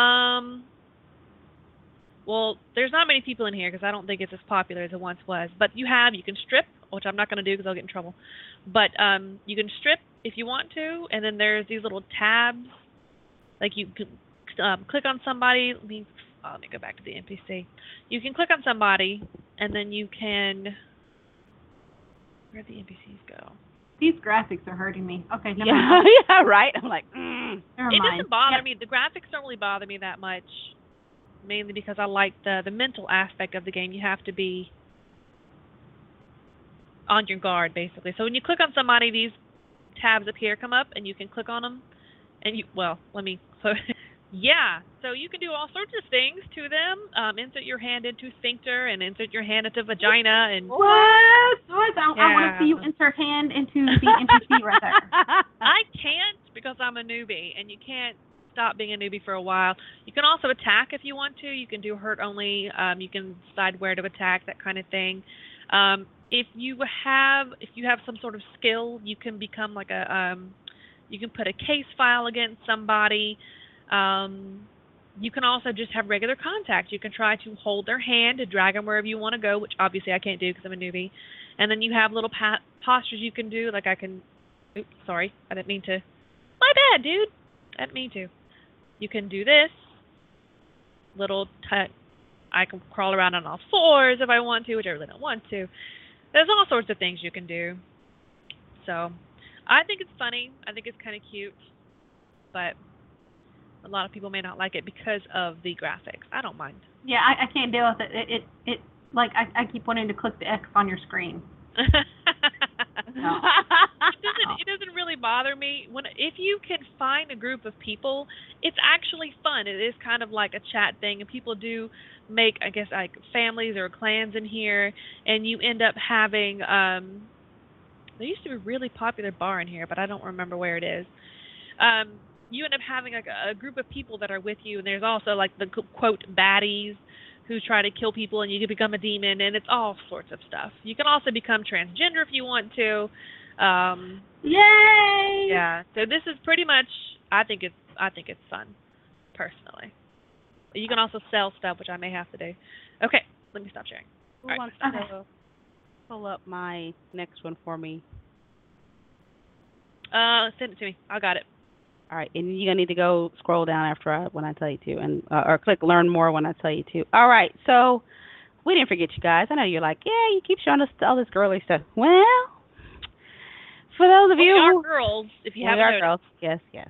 Well, there's not many people in here because I don't think it's as popular as it once was. But you can strip, which I'm not going to do because I'll get in trouble. But you can strip if you want to, and then there's these little tabs. Like you can click on somebody. Let me go back to the NPC. You can click on somebody, and then you can. Where'd the NPCs go? These graphics are hurting me. Okay, never Yeah, mind. yeah, right. I'm like, Never It mind. doesn't bother Yep. me. The graphics don't really bother me that much, mainly because I like the mental aspect of the game. You have to be on your guard, basically. So when you click on somebody, these tabs up here come up, and you can click on them. And so you can do all sorts of things to them. Insert your hand into sphincter, and insert your hand into vagina, and What? I want to see you Yeah. insert hand into the NPC right there. I can't because I'm a newbie, and you can't stop being a newbie for a while. You can also attack if you want to. You can do hurt only. You can decide where to attack, that kind of thing. If you have some sort of skill, you can become like you can put a case file against somebody. You can also just have regular contact. You can try to hold their hand and drag them wherever you want to go, which obviously I can't do because I'm a newbie. And then you have little postures you can do, like I can. Oops, sorry, I didn't mean to. My bad, dude. I didn't mean to. You can do this. I can crawl around on all fours if I want to, which I really don't want to. There's all sorts of things you can do. So, I think it's funny. I think it's kind of cute, but a lot of people may not like it because of the graphics. I don't mind. Yeah, I can't deal with it. It like I keep wanting to click the X on your screen. It doesn't really bother me. If you can find a group of people, it's actually fun. It is kind of like a chat thing, and people do make, I guess, like families or clans in here, and you end up having. There used to be a really popular bar in here, but I don't remember where it is. You end up having like a group of people that are with you, and there's also like the quote baddies who try to kill people, and you can become a demon, and it's all sorts of stuff. You can also become transgender if you want to. Yay! Yeah. So this is pretty much. I think it's fun, personally. You can also sell stuff, which I may have to do. Okay, let me stop sharing. Who All right. wants to pull up my next one for me? Send it to me. I got it. All right, and you're gonna need to go scroll down when I tell you to, and or click learn more when I tell you to. All right, so we didn't forget you guys. I know you're like, yeah, you keep showing us all this girly stuff. Well, for those of you We are who girls, if you we haven't are noticed. girls, yes.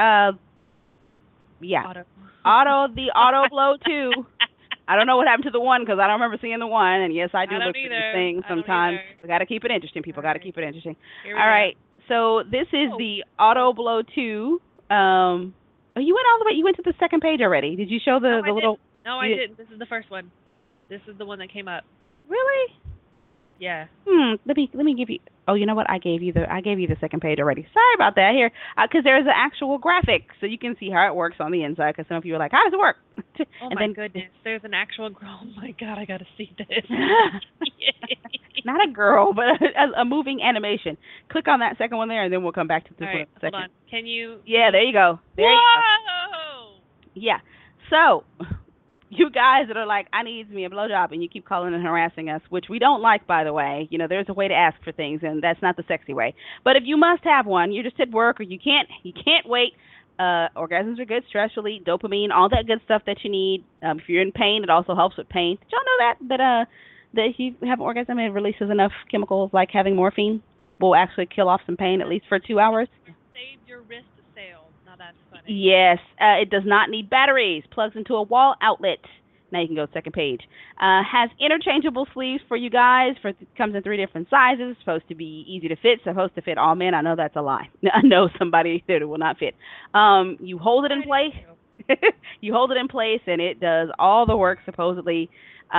Yeah, Auto. the auto blow 2. I don't know what happened to the 1 because I don't remember seeing the 1. And yes, I do I don't look for these either. things I don't sometimes. either. We got to keep it interesting, people. Got to Alright. keep it interesting. Here we All go. right. So this is the auto blow 2. You went all the way. You went to the second page already. Did you show the little? No, I you- didn't. This is the first one. This is the one that came up. Really? Yeah. Let me give you. Oh, you know what? I gave you the second page already. Sorry about that. Here, because there's an actual graphic, so you can see how it works on the inside. Because some of you are like, how does it work? Oh and my then, goodness. There's an actual girl. Oh my god, I gotta see this. Not a girl, but a moving animation. Click on that second one there, and then we'll come back to this All one in right, a second. hold on. Can you? Yeah, there you go. There you go. Whoa! Yeah. So, you guys that are like, I need me a blowjob, and you keep calling and harassing us, which we don't like, by the way. There's a way to ask for things, and that's not the sexy way. But if you must have one, you're just at work, or you can't wait. Orgasms are good, stress relief, dopamine, all that good stuff that you need. If you're in pain, it also helps with pain. Did y'all know that if you have an orgasm, it releases enough chemicals like having morphine will actually kill off some pain at least for 2 hours? Save your wrist sale. Now that's funny. Yes, it does not need batteries. Plugs into a wall outlet. Now you can go to the second page. Has interchangeable sleeves for you guys. Comes in 3 different sizes. Supposed to be easy to fit. Supposed to fit all men. I know that's a lie. I know somebody that it will not fit. You hold it in place. You hold it in place, and it does all the work supposedly.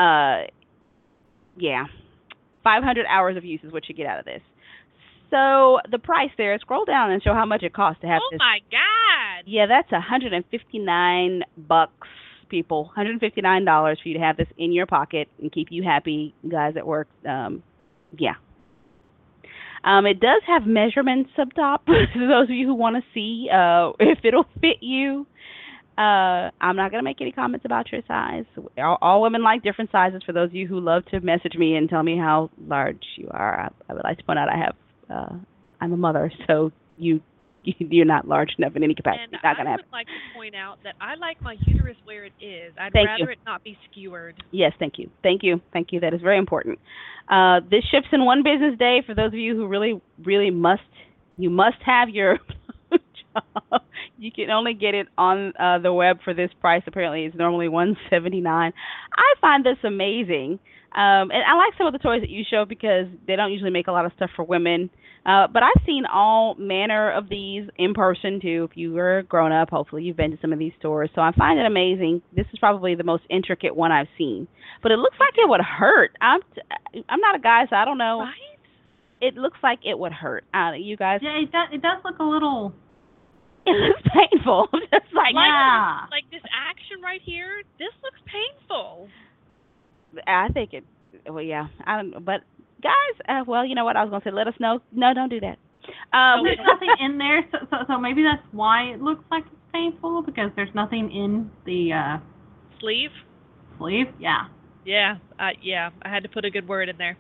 Yeah, 500 hours of use is what you get out of this. So the price there, scroll down and show how much it costs to have this. Oh my God! Yeah, that's $159, people. $159 for you to have this in your pocket and keep you happy, guys at work. Yeah. It does have measurements up top for those of you who want to see if it'll fit you. I'm not going to make any comments about your size. All women like different sizes. For those of you who love to message me and tell me how large you are, I would like to point out I'm a mother, so you're not large enough in any capacity. And it's not going to I happen. would like to point out that I like my uterus where it is. I'd Thank rather you. it not be skewered. Yes, thank you. Thank you. That is very important. This ships in 1 business day. For those of you who really, really must have your job. You can only get it on the web for this price. Apparently, it's normally $179. I find this amazing. And I like some of the toys that you show because they don't usually make a lot of stuff for women. But I've seen all manner of these in person, too. If you were a grown-up, hopefully you've been to some of these stores. So I find it amazing. This is probably the most intricate one I've seen. But it looks like it would hurt. I'm not a guy, so I don't know. Right? It looks like it would hurt. You guys? Yeah, it does look a little. It looks painful. Just like, yeah. Like this action right here, this looks painful. I think it. Well, yeah. I don't know, but guys, well, you know what? I was gonna say, let us know. No, don't do that. There's nothing in there, so maybe that's why it looks like it's painful, because there's nothing in the Sleeve? sleeve. Yeah. Yeah, I had to put a good word in there.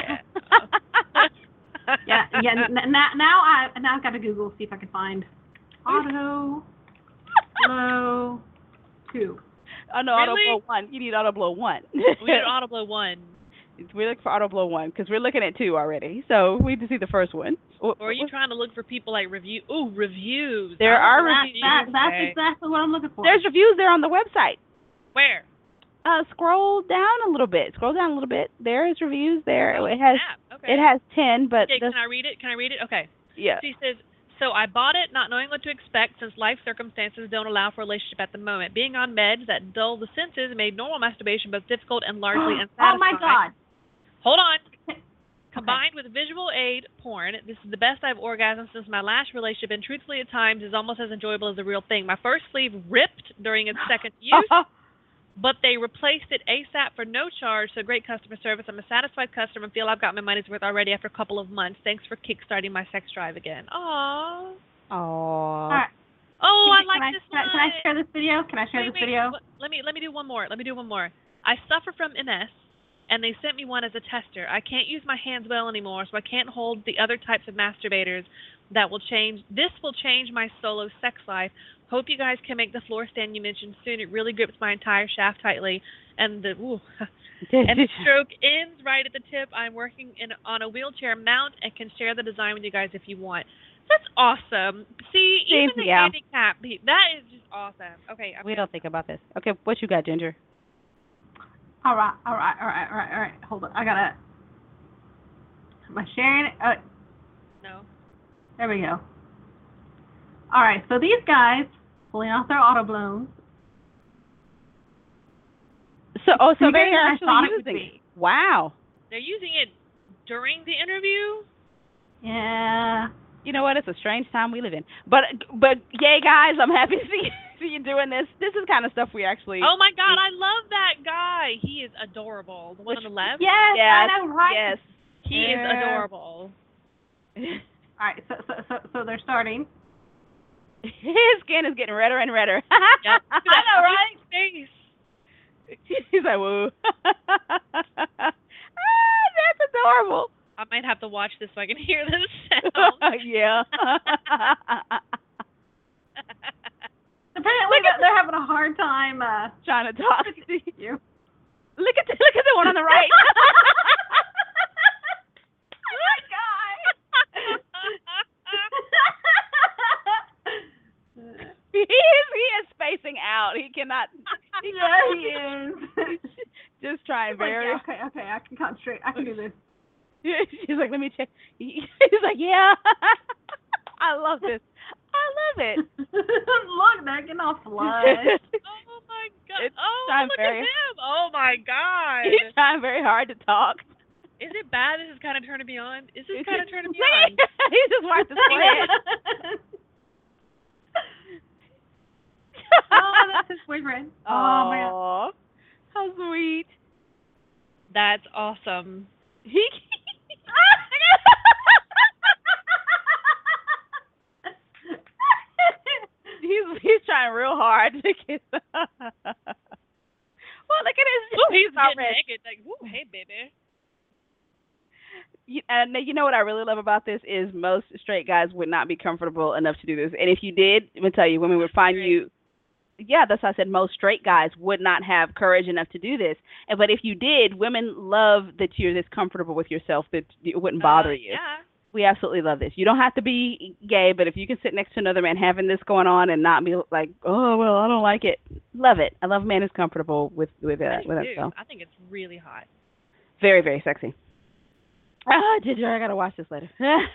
Yeah. Now I've got to Google, see if I can find Auto Blow 2. Oh no, Really? Auto Blow 1. You need Auto Blow 1. We need Auto Blow 1. We're looking for Auto Blow 1 because we're looking at 2 already. So we need to see the first one. Or are you trying to look for people like reviews? There are reviews. That's exactly what I'm looking for. There's reviews there on the website. Where? Scroll down a little bit. There is reviews there. Oh, It has snap. Okay. It has 10, but Okay, can I read it? Okay. Yeah. She says, so I bought it not knowing what to expect since life circumstances don't allow for a relationship at the moment. Being on meds that dull the senses made normal masturbation both difficult and largely unsatisfying. Oh my God. Hold on. Combined with visual aid porn, this is the best I've orgasmed since my last relationship, and truthfully at times is almost as enjoyable as the real thing. My first sleeve ripped during its second use, but they replaced it ASAP for no charge, so great customer service. I'm a satisfied customer and feel I've got my money's worth already after a couple of months. Thanks for kickstarting my sex drive again. Aww. Aww. All right. Oh, I like this one. Can I share this video? Wait, video? Let me do one more. I suffer from MS, and they sent me one as a tester. I can't use my hands well anymore, so I can't hold the other types of masturbators that will change. This will change my solo sex life. Hope you guys can make the floor stand you mentioned soon. It really grips my entire shaft tightly, and the stroke ends right at the tip. I'm working on a wheelchair mount and can share the design with you guys if you want. That's awesome. See, even the handicap, that is just awesome. Okay. We don't think about this. Okay, what you got, Ginger? All right. Hold on. Am I sharing it? No. There we go. All right. So these guys pulling off their auto blows. So they're I thought actually it would using be. it. Wow. They're using it during the interview? Yeah. You know what? It's a strange time we live in. But yay, guys! I'm happy to see you doing this. This is kind of stuff we actually. Oh my God! I love that guy. He is adorable. The one on the left. Yes, I know, right? Yes. He is adorable. All right. So they're starting. His skin is getting redder and redder. Yep. I know, right? Face. He's like, woo. That's adorable. I might have to watch this so I can hear the sound. Yeah. Apparently, they're having a hard time trying to talk to you. Look at the one on the right. Oh my God. He is spacing out. He cannot. Yeah, he is. Just trying very. Like, yeah, okay, I can concentrate. I can do this. She's like, let me check. He's like, yeah. I love this. I love it. Look, they're getting all flush. Oh my God. It's look at him. Oh my God. He's trying very hard to talk. Is it bad? This is kind of turning me on. Is this kind of turning me on? He just wiped his forehead. Oh, that's his boyfriend. Oh my God. How sweet. That's awesome. He's trying real hard to kiss. Well, look at his. Ooh, he's getting naked. Like, woo, hey, baby. And you know what I really love about this is most straight guys would not be comfortable enough to do this. And if you did, I'm gonna tell you, women would find you. Yeah, that's why I said most straight guys would not have courage enough to do this. But if you did, women love that you're this comfortable with yourself that it wouldn't bother you. Yeah. We absolutely love this. You don't have to be gay, but if you can sit next to another man having this going on and not be like, oh, well, I don't like it. Love it. I love a man who's comfortable with himself. I think it's really hot. Very, very sexy. Ginger, I got to watch this later. I know,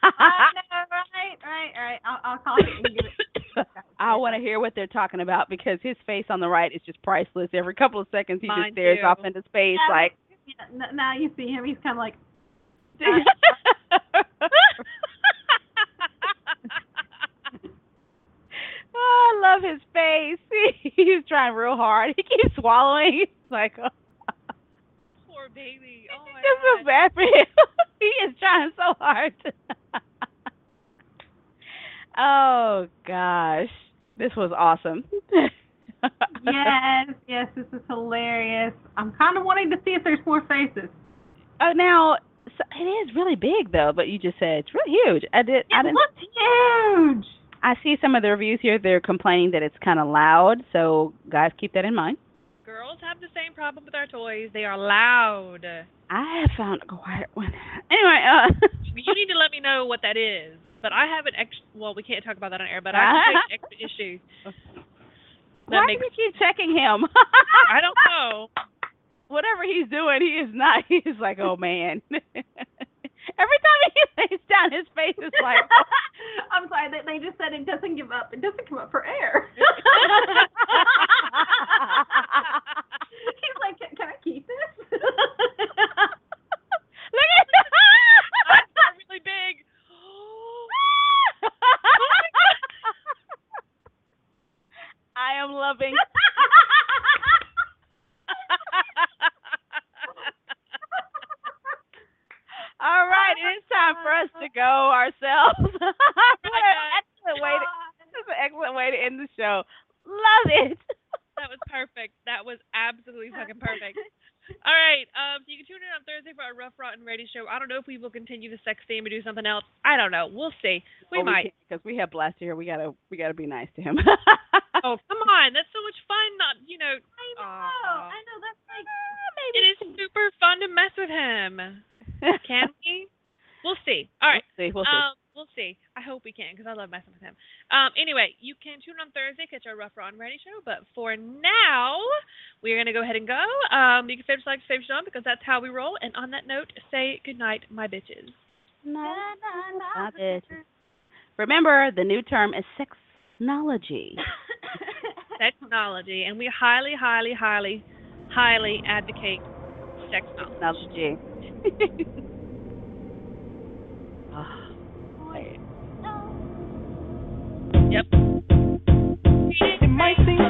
right. I'll call you and give it. I want to hear what they're talking about because his face on the right is just priceless. Every couple of seconds, he Mine just stares too. off into space like. Yeah, now you see him. He's kind of like. Oh, I love his face. He's trying real hard. He keeps swallowing. It's like, oh. Poor baby. Oh my I just feel God. bad for him. He is trying so hard. Oh gosh, this was awesome. Yes, this is hilarious. I'm kind of wanting to see if there's more faces. Oh, now so it is really big though, but you just said it's really huge. I didn't. Looks huge. I see some of the reviews here. They're complaining that it's kind of loud, so guys, keep that in mind. Girls have the same problem with our toys. They are loud. I have found a quiet one. Anyway, You need to let me know what that is. But I have an extra. Well, we can't talk about that on air. But I have an extra issue. Why do you keep checking him? I don't know. Whatever he's doing, he is not. He's like, oh man. Every time he lays down, his face is like. Oh. I'm sorry. They just said it doesn't give up. It doesn't come up for air. He's like, can I keep this? Look at that. That's really big. I am loving. All right, it is time for us to go ourselves. Excellent way to, this is an excellent way to end the show. Love it. That was perfect. That was absolutely fucking perfect. All right, so you can tune in on Thursday for our Rough Rotten Radio Show. I don't know if we will continue the sex theme or do something else. I don't know. We'll see. We might. Because we have Blaster here. We gotta be nice to him. Oh, come on. That's so much fun. Not, you know. I know. That's like. It is super fun to mess with him. Can we? We'll see. All right. We'll see. We'll see. I hope we can because I love messing with him. Anyway, you can tune on Thursday, catch our Rough Rotten Radio Show. But for now, we're going to go ahead and go. You can save us, like, save us on because that's how we roll. And on that note, say goodnight, my bitches. My bitches. Remember, the new term is sexnology. Technology. And we highly, highly, highly, highly advocate sexnology. Yep. It might seem